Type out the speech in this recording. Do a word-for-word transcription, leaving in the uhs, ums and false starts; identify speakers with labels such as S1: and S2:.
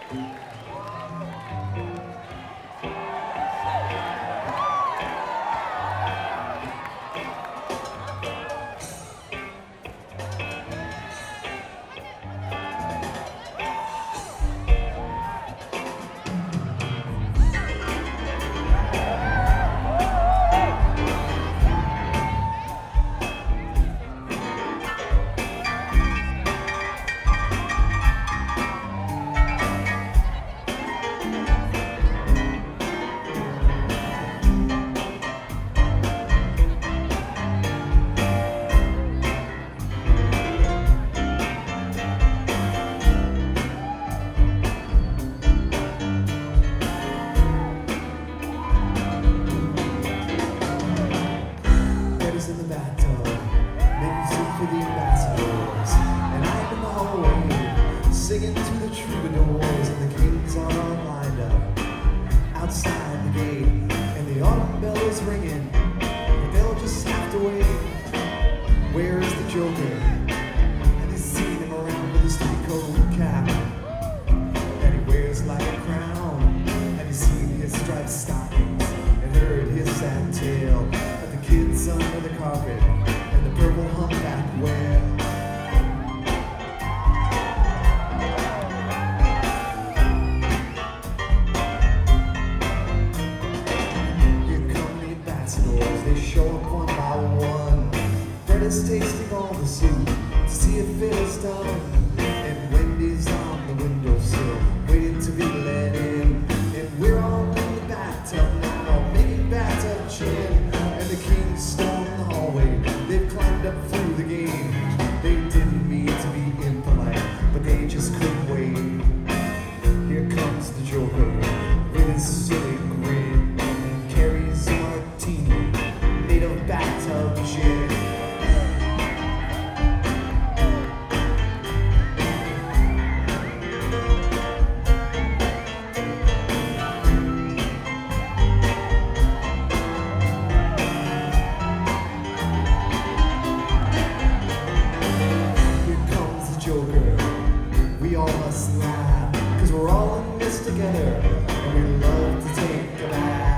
S1: In the bathtub, making soup for the ambassadors, and I'm in the hallway, singing to the troubadours, and the kings are all lined up outside the gate, and the autumn bell is ringing, but they'll just have to wait. Where is the Joker? Have you seen him around with his three-coat cap that he wears like a crown? Have you seen his striped stockings and heard his sad tale? Kids under the carpet and the purple humpback wear. Here come the ambassadors, they show up one by one. Fred is tasting all the soup to see if it is done, and Wendy's on the windowsill waiting to be let in, and we're all in the bathtub now, making bathtub chin. The kings storm the hallway, they've climbed up through the game. They didn't mean to be impolite, but they just couldn't wait. Here comes the Joker with his silly grin, and carries a martini made of bathtub gin. We all must laugh, cause we're all in this together, and we love to take a bath.